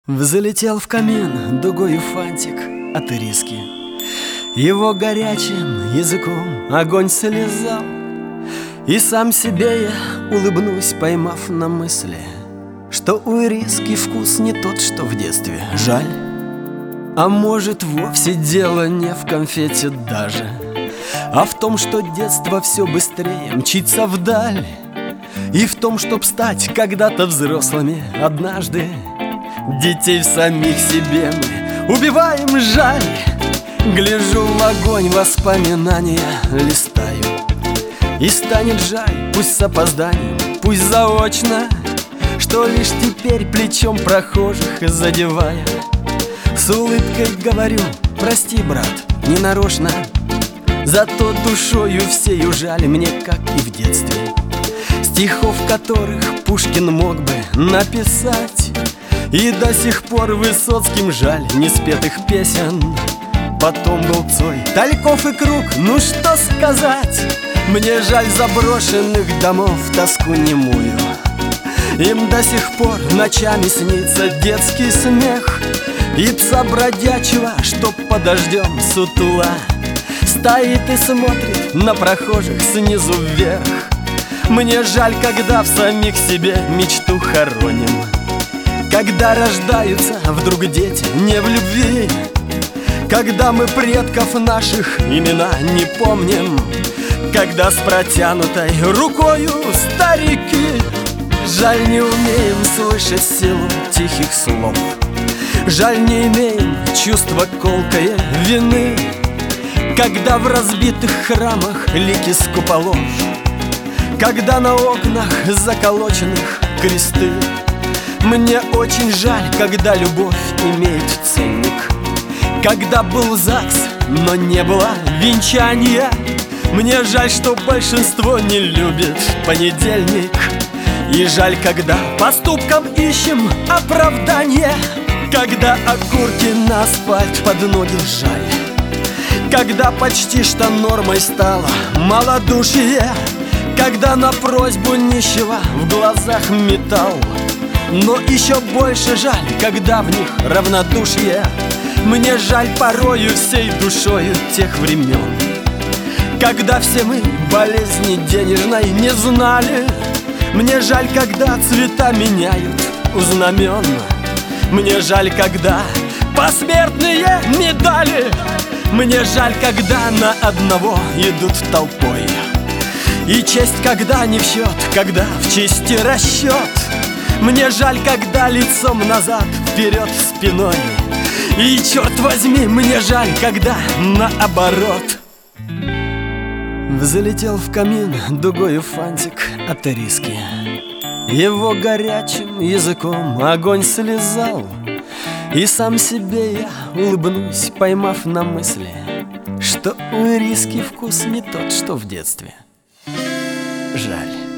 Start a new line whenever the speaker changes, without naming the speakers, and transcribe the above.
Взлетел в камин дугою фантик от ириски. Его горячим языком огонь слезал. И сам себе я улыбнусь, поймав на мысли, что у ириски вкус не тот, что в детстве. Жаль. А может, вовсе дело не в конфете даже, а в том, что детство все быстрее мчится вдаль, и в том, чтоб стать когда-то взрослыми однажды. Детей в самих себе мы убиваем, жаль. Гляжу в огонь, воспоминания листаю, и станет жаль, пусть с опозданием, пусть заочно, что лишь теперь плечом прохожих задевая, с улыбкой говорю: прости, брат, ненарочно. Зато душою всею жаль мне, как и в детстве, стихов которых Пушкин мог бы написать. И до сих пор Высоцким жаль неспетых песен. Потом был Цой, Тальков и Круг, ну что сказать. Мне жаль заброшенных домов, тоску немую. Им до сих пор ночами снится детский смех и пса бродячего, что под дождем сутула стоит и смотрит на прохожих снизу вверх. Мне жаль, когда в самих себе мечту хороним, когда рождаются вдруг дети не в любви, когда мы предков наших имена не помним, когда с протянутой рукою старики. Жаль, не умеем слышать силу тихих слов, жаль, не имеем чувства колкое вины, когда в разбитых храмах лики с куполов, когда на окнах заколоченных кресты. Мне очень жаль, когда любовь имеет ценник, когда был ЗАГС, но не было венчания. Мне жаль, что большинство не любит понедельник. И жаль, когда поступкам ищем оправдание, когда окурки на асфальт под ноги жаль, когда почти что нормой стало малодушие, когда на просьбу нищего в глазах металл. Но еще больше жаль, когда в них равнодушие. Мне жаль порою всей душою тех времен, когда все мы болезни денежной не знали. Мне жаль, когда цвета меняют у знамен. Мне жаль, когда посмертные медали. Мне жаль, когда на одного идут толпой, и честь когда не в счет, когда в чести расчет. Мне жаль, когда лицом назад, вперед спиной. И черт возьми, мне жаль, когда наоборот. Взлетел в камин дугою фантик от ириски. Его горячим языком огонь слезал. И сам себе я улыбнусь, поймав на мысли, что у ириски вкус не тот, что в детстве. Жаль.